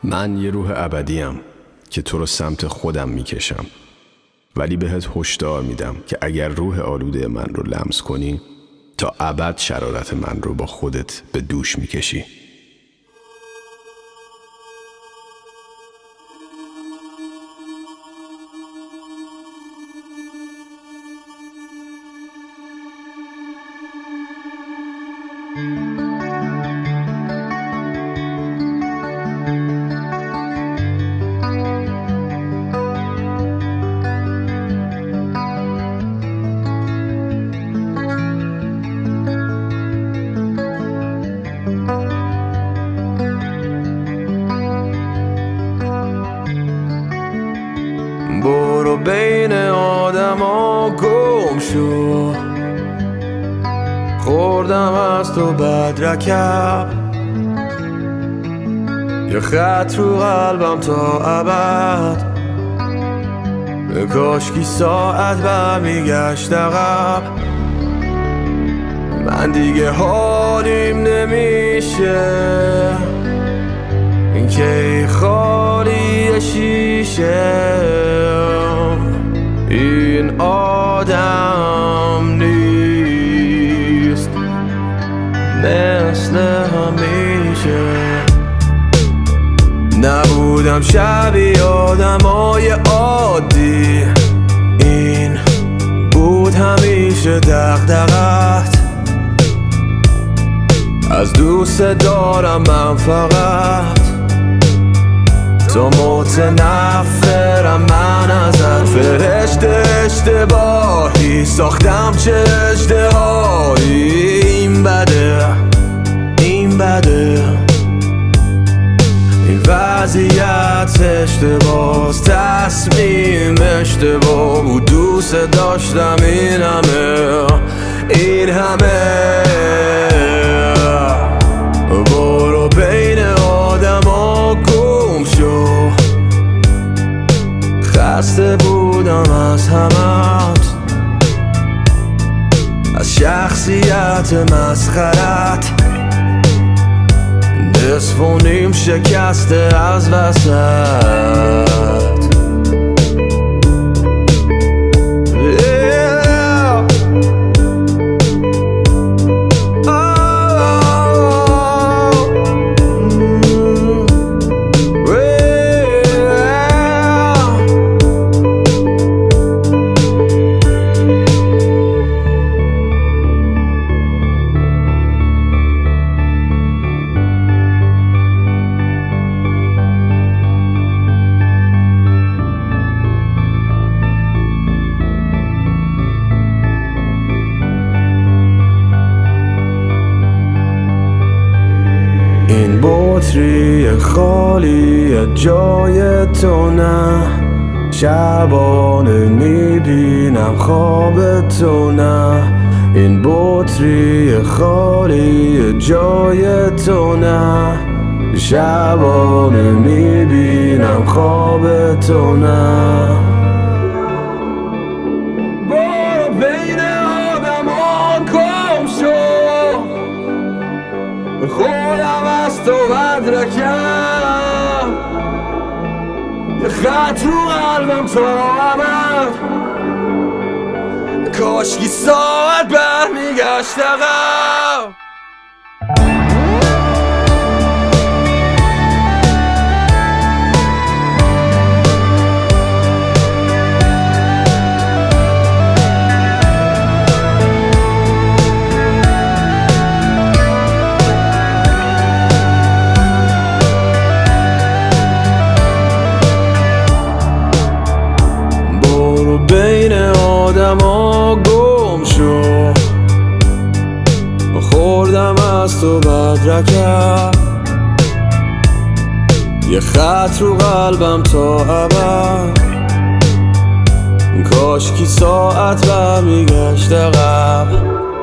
من یه روح ابدیم که تو رو سمت خودم میکشم، ولی بهت هشدار میدم که اگر روح آلوده من رو لمس کنی تا ابد شرارت من رو با خودت به دوش میکشی. برو بین آدم ها گم شو، خوردم از تو بدرکب، یه خط رو قلبم تا ابد. کاشکی ساعت برمیگشت عقب، من دیگه حالیم نمیشه این که خالی شیشه. این آدم نیست مثل همیشه. نبودم شبیه آدمای عادی، این بود همیشه دغدغت. از دوست دارم من فقط، تو متنفرم من ازت. فرشته اشتباهی ساختم چه اشتهایی. این بده این بده، این وضعیت اشتباس، تصمیم اشتباه بود. دوست داشتم این همه برو بین آدم ها گم شو، خسته بودم از همت، از شخصیت مسخرت. نصف و نیم شکسته از وسط. این بطری خالی جای تو نه، شبانه میبینم خواب تو نه. این بطری خالی جای تو نه، شبانه میبینم خواب تو نه. برو بین آدم ها گم شو، خودم از تو بدرکم، یه خط رو قلبم تا ابد. کاشکی ساعت برمیگشت عقب. بین آدم ها گم شو، خوردم از تو بدرکب، یه خط رو قلبم تا ابد. کاشکی ساعت برمیگشت عقب.